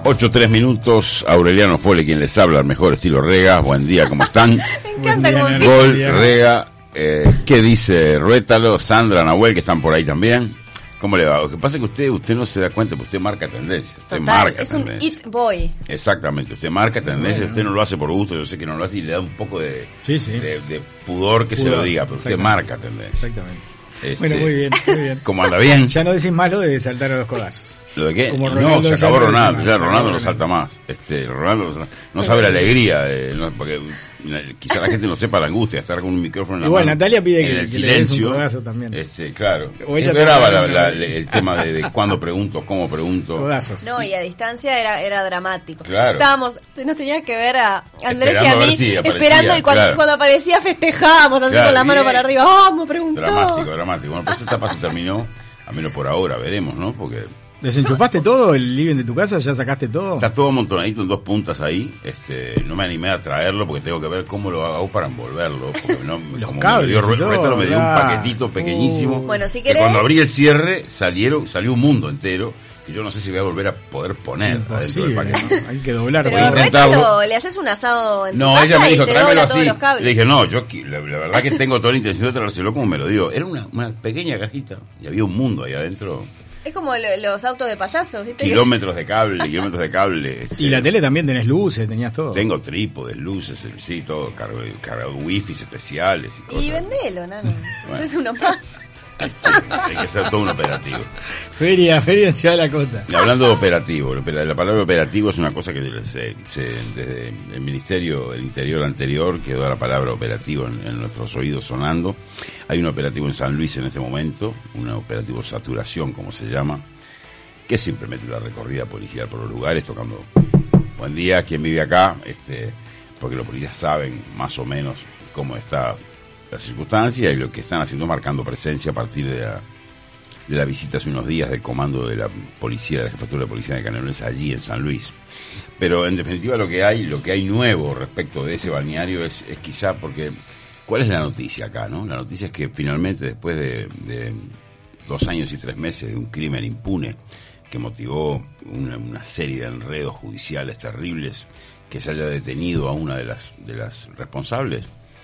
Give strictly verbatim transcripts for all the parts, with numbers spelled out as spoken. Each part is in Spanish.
ocho tres minutos, Aureliano Fole quien les habla, al mejor estilo Rega. Buen día, ¿cómo están? Me encanta cómo como Gol, Rega, eh, ¿qué dice Ruétalo? Sandra, Nahuel, que están por ahí también. ¿Cómo le va? Lo que pasa es que usted usted no se da cuenta, porque usted marca tendencia. Usted Total, marca es tendencia. un it boy. Exactamente, usted marca tendencia, Bueno. usted no lo hace por gusto, yo sé que no lo hace y le da un poco de, Sí, sí. de, de pudor que se Pudor, lo diga, pero usted exactamente. marca tendencia. Exactamente. Este, Bueno, muy bien, muy bien. ¿Cómo anda bien? Ya no decís más lo de saltar a los codazos. ¿Lo de qué? Como No, Ronaldo se acabó salta Ronaldo, encima, ya se Ronaldo acabó no salta más. Este, Ronaldo no, no sabe la alegría, eh, no, porque eh, quizá la gente no sepa la angustia de estar con un micrófono en la Igual, mano. Natalia pide en que- el que le des un silencio. codazo también. Este, claro. O ella Ella te graba da la- una- la- el tema de, de cuándo pregunto, cómo pregunto. Codazos. No, y a distancia era era dramático. Claro. Estábamos, nos tenías que ver a Andrés Esperando y a a ver mí si aparecía, esperando y cuando, claro. cuando aparecía festejábamos así Claro, con la mano bien. para arriba. ¡Ah, me preguntó! Dramático, dramático. Bueno, pues esta etapa se terminó, a menos por ahora, veremos, ¿no? Porque ¿Desenchufaste todo el living de tu casa? ¿Ya sacaste todo? está todo amontonadito en dos puntas ahí. Este, no me animé a traerlo porque tengo que ver cómo lo hago para envolverlo. Porque no, Los como cables me dio, y todo, Ruétalo me dio un claro. paquetito pequeñísimo. Uh. Bueno, si que querés- cuando abrí el cierre salieron, salió un mundo entero que yo no sé si voy a volver a poder poner adentro del Imposible, paquete. ¿no? Hay que doblar. Pero Voy a todo. intentarlo. Ruétalo, le haces un asado en tu No, casa ella me y dijo, te tráemelo dobla todos así. los cables. Le dije, no, yo qui- la, la verdad que tengo toda la intención de traérselo como me lo dio. Era una, una pequeña cajita y había un mundo ahí adentro. Es como lo- los autos de payasos, ¿viste? Kilómetros de cable, kilómetros de cable. este, Y la tele también tenés luces, tenías todo. Tengo trípodes, luces, el- sí, todo, cargo, cargado wifi especiales y cosas. Y vendelo, nano. Bueno. Es uno más. Este, hay que hacer todo un operativo. Feria, feria en Ciudad de la Costa. Y hablando de operativo, la la palabra operativo es una cosa que se, se- desde el Ministerio del Interior anterior quedó la palabra operativo en, en nuestros oídos sonando. Hay un operativo en San Luis en este momento, un operativo saturación como se llama, que es simplemente la recorrida policial por los lugares tocando buen día, ¿quién vive acá? Este, porque los policías saben más o menos cómo está la circunstancia y lo que están haciendo es marcando presencia a partir de la de la visita hace unos días del comando de la policía, de la jefatura de policía de Canelones allí en San Luis. Pero en definitiva lo que hay, lo que hay nuevo respecto de ese balneario es, es quizá porque, ¿cuál es la noticia acá, no? La noticia es que finalmente después de, de dos años y tres meses de un crimen impune que motivó una, una serie de enredos judiciales terribles, que se haya detenido a una de las, de las responsables.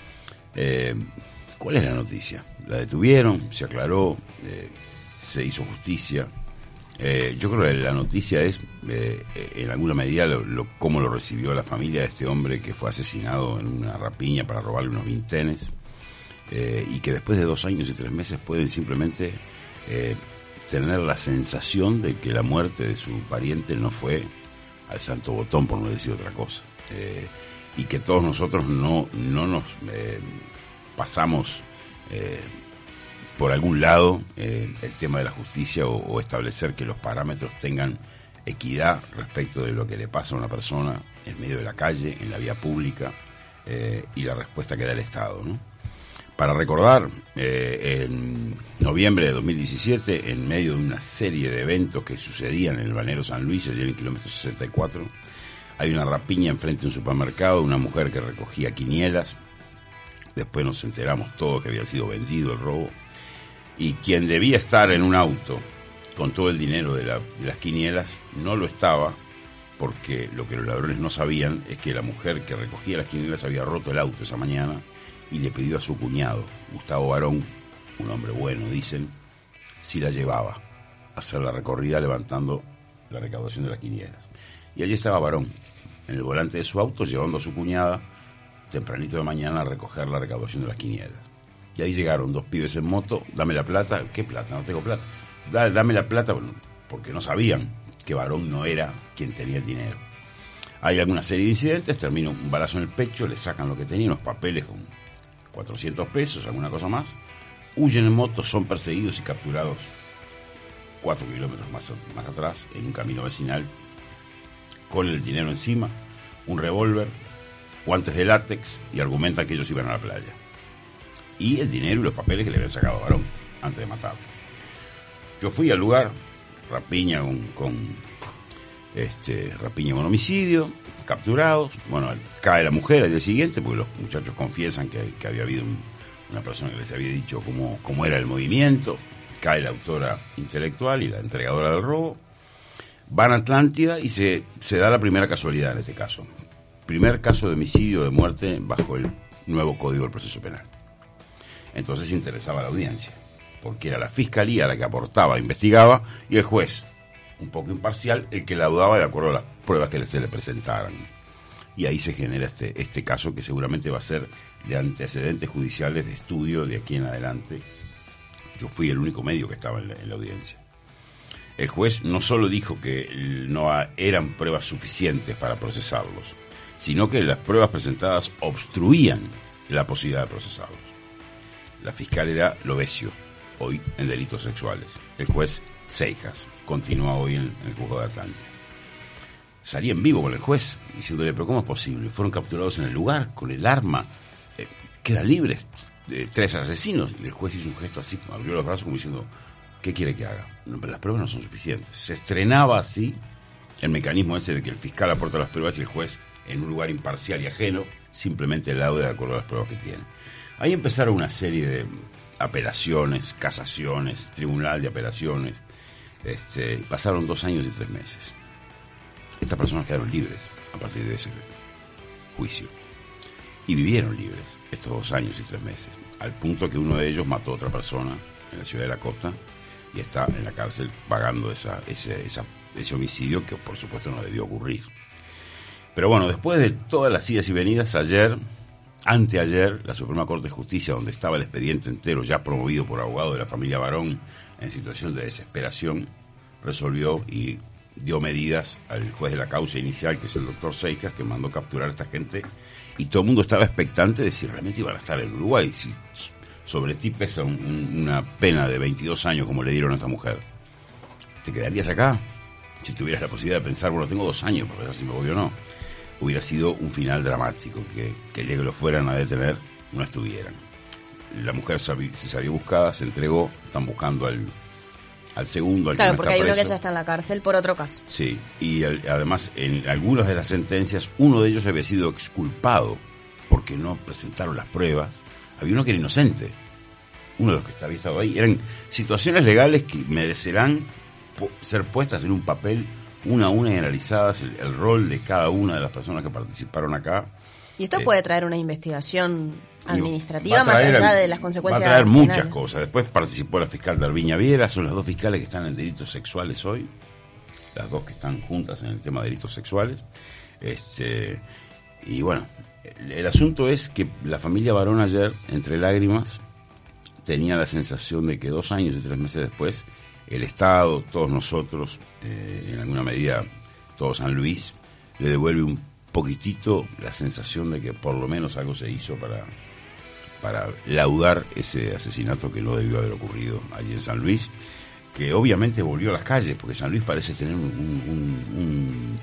Eh, ¿Cuál es la noticia? La detuvieron, se aclaró, eh, se hizo justicia. Eh, yo creo que la noticia es, eh, en alguna medida, lo, lo, cómo lo recibió la familia de este hombre que fue asesinado en una rapiña para robarle unos vintenes, eh, y que después de dos años y tres meses pueden simplemente eh, tener la sensación de que la muerte de su pariente no fue al santo botón, por no decir otra cosa. Eh, y que todos nosotros no, no nos eh, pasamos eh, por algún lado eh, el tema de la justicia o, o establecer que los parámetros tengan equidad respecto de lo que le pasa a una persona en medio de la calle, en la vía pública, eh, y la respuesta que da el Estado, ¿no? Para recordar, eh, en noviembre de dos mil diecisiete, en medio de una serie de eventos que sucedían en el balneario San Luis, allí en el kilómetro sesenta y cuatro, hay una rapiña enfrente de un supermercado, una mujer que recogía quinielas. Después nos enteramos todos que había sido vendido el robo. Y quien debía estar en un auto con todo el dinero de, la, de las quinielas no lo estaba, porque lo que los ladrones no sabían es que la mujer que recogía las quinielas había roto el auto esa mañana y le pidió a su cuñado, Gustavo Barón, un hombre bueno, dicen, si la llevaba a hacer la recorrida levantando la recaudación de las quinielas. Y allí estaba Barón, en el volante de su auto, llevando a su cuñada tempranito de mañana a recoger la recaudación de las quinielas. Y ahí llegaron dos pibes en moto, dame la plata. ¿Qué plata? No tengo plata. Da, dame la plata, bueno, porque no sabían que Barón no era quien tenía el dinero. Hay alguna serie de incidentes, termina un balazo en el pecho, le sacan lo que tenía, unos papeles con cuatrocientos pesos, alguna cosa más, huyen en moto, son perseguidos y capturados cuatro kilómetros más, más atrás, en un camino vecinal, con el dinero encima, un revólver, guantes de látex, y argumentan que ellos iban a la playa. Y el dinero y los papeles que le habían sacado a Barón antes de matarlo. Yo fui al lugar, rapiña con, con este rapiña con homicidio, capturados. Bueno, cae la mujer al día siguiente porque los muchachos confiesan que, que había habido un, una persona que les había dicho cómo, cómo era el movimiento. Cae la autora intelectual y la entregadora del robo. Van a Atlántida y se, se da la primera casualidad en este caso. Primer caso de homicidio, de muerte, bajo el nuevo Código del Proceso Penal. Entonces interesaba a la audiencia, porque era la fiscalía la que aportaba, investigaba, y el juez, un poco imparcial, el que laudaba de acuerdo a las pruebas que se le presentaran. Y ahí se genera este, este caso que seguramente va a ser de antecedentes judiciales de estudio de aquí en adelante. Yo fui el único medio que estaba en la, en la audiencia. El juez no solo dijo que no eran pruebas suficientes para procesarlos, sino que las pruebas presentadas obstruían la posibilidad de procesarlos. La fiscal era Lovesio, hoy en delitos sexuales. El juez Seijas continúa hoy en, en el juzgado de Atlántida. Salí en vivo con el juez, diciéndole, pero ¿cómo es posible? Fueron capturados en el lugar, con el arma, eh, quedan libres eh, tres asesinos. Y el juez hizo un gesto así, abrió los brazos como diciendo, ¿qué quiere que haga? No, pero las pruebas no son suficientes. Se estrenaba así el mecanismo ese de que el fiscal aporta las pruebas y el juez, en un lugar imparcial y ajeno, simplemente laude de acuerdo a las pruebas que tiene. Ahí empezaron una serie de apelaciones, casaciones, tribunal de apelaciones. Este, pasaron dos años y tres meses. Estas personas quedaron libres a partir de ese juicio. Y vivieron libres estos dos años y tres meses. Al punto que uno de ellos mató a otra persona en la ciudad de la costa y está en la cárcel pagando esa, ese, esa, ese homicidio que por supuesto no debió ocurrir. Pero bueno, después de todas las idas y venidas, ayer, anteayer, la Suprema Corte de Justicia, donde estaba el expediente entero ya promovido por abogados de la familia Barón en situación de desesperación, resolvió y dio medidas al juez de la causa inicial, que es el doctor Seijas, que mandó capturar a esta gente, y todo el mundo estaba expectante de si realmente iban a estar en Uruguay, si sobre ti pesa un, un, una pena de veintidós años como le dieron a esta mujer. ¿Te quedarías acá? Si tuvieras la posibilidad de pensar, bueno, tengo dos años, para ver si me voy o no. Hubiera sido un final dramático, que, que el día que lo fueran a detener, no estuvieran. La mujer se sabía buscada, se entregó, están buscando al, al segundo, al claro, que no porque está hay uno preso. que ya está en la cárcel por otro caso. Sí, y el, además en algunas de las sentencias, uno de ellos había sido exculpado porque no presentaron las pruebas. Había uno que era inocente, uno de los que había estado ahí. Eran situaciones legales que merecerán po- ser puestas en un papel una a una y analizadas, el, el rol de cada una de las personas que participaron acá. Y esto Eh, puede traer una investigación administrativa va a más traer, allá de las consecuencias. Va a traer muchas penales. cosas. Después participó la fiscal Darviña Viera, son las dos fiscales que están en delitos sexuales hoy, las dos que están juntas en el tema de delitos sexuales. Este, y bueno, el, el asunto es que la familia Barón ayer, entre lágrimas, tenía la sensación de que dos años y tres meses después, el Estado, todos nosotros, eh, en alguna medida todo San Luis, le devuelve un poquitito la sensación de que por lo menos algo se hizo para, para laudar ese asesinato que no debió haber ocurrido allí en San Luis, que obviamente volvió a las calles, porque San Luis parece tener un, un, un,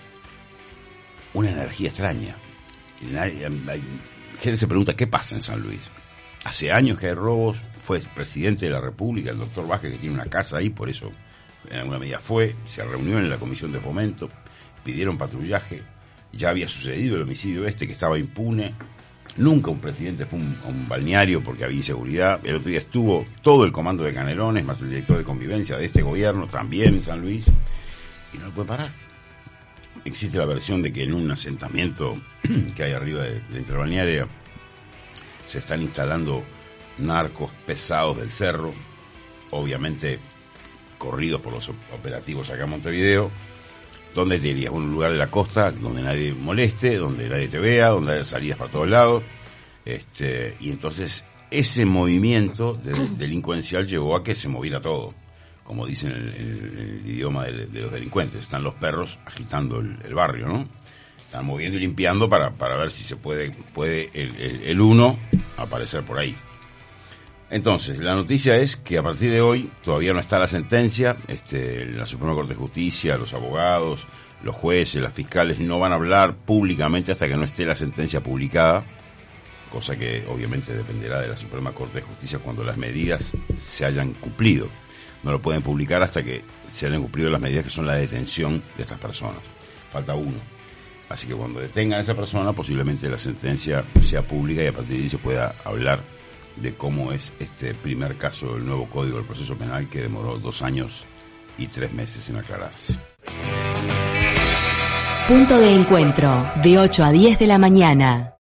una energía extraña. Y nadie, hay, gente se pregunta qué pasa en San Luis. Hace años que hay robos, fue presidente de la República, el doctor Vázquez, que tiene una casa ahí, por eso en alguna medida fue, se reunió en la comisión de fomento, pidieron patrullaje, ya había sucedido el homicidio este que estaba impune, nunca un presidente fue un, a un balneario porque había inseguridad, el otro día estuvo todo el comando de Canelones, más el director de convivencia de este gobierno, también en San Luis, y no lo puede parar. Existe la versión de que en un asentamiento que hay arriba de la interbalnearia se están instalando narcos pesados del cerro, obviamente corridos por los operativos acá en Montevideo. ¿Dónde te irías? Un lugar de la costa donde nadie moleste, donde nadie te vea, donde haya salidas para todos lados. Este, y entonces ese movimiento de, delincuencial llevó a que se moviera todo, como dicen en el, el, el idioma de, de los delincuentes. Están los perros agitando el, el barrio, ¿no? Están moviendo y limpiando para, para ver si se puede, puede el, el, el uno aparecer por ahí. Entonces, la noticia es que a partir de hoy todavía no está la sentencia, este, la Suprema Corte de Justicia, los abogados, los jueces, las fiscales no van a hablar públicamente hasta que no esté la sentencia publicada, cosa que obviamente dependerá de la Suprema Corte de Justicia cuando las medidas se hayan cumplido. No lo pueden publicar hasta que se hayan cumplido las medidas que son la detención de estas personas. Falta uno. Así que cuando detengan a esa persona, posiblemente la sentencia sea pública y a partir de ahí se pueda hablar de cómo es este primer caso del nuevo Código del Proceso Penal que demoró dos años y tres meses en aclararse. Punto de encuentro, de ocho a diez de la mañana.